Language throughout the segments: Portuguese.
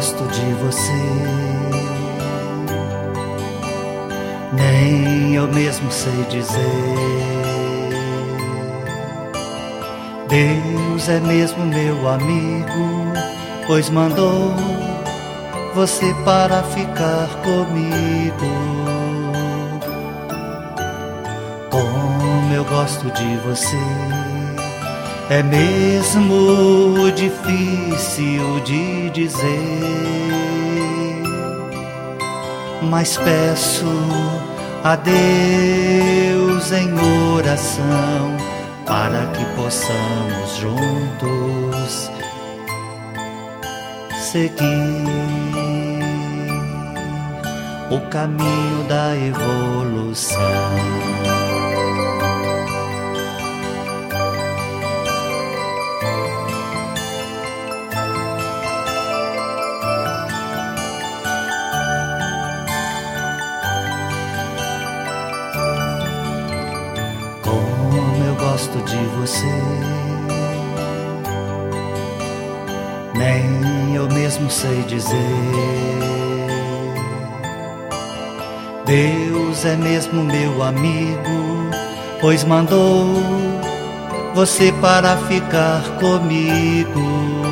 gosto de você, nem eu mesmo sei dizer. Deus é mesmo meu amigo, pois mandou você para ficar comigo. Como eu gosto de você, é mesmo difícil de dizer, mas peço a Deus em oração para que possamos juntos seguir o caminho da evolução. Gosto de você, nem eu mesmo sei dizer. Deus é mesmo meu amigo, pois mandou você para ficar comigo.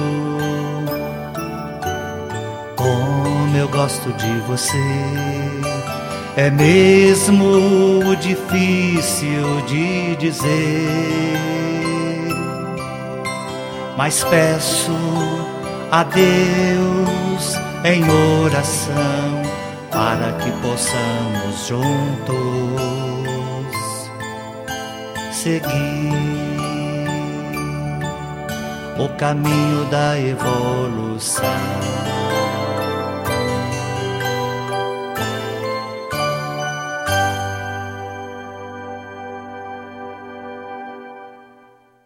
Como eu gosto de você, é mesmo difícil de dizer, mas peço a Deus em oração para que possamos juntos seguir o caminho da evolução.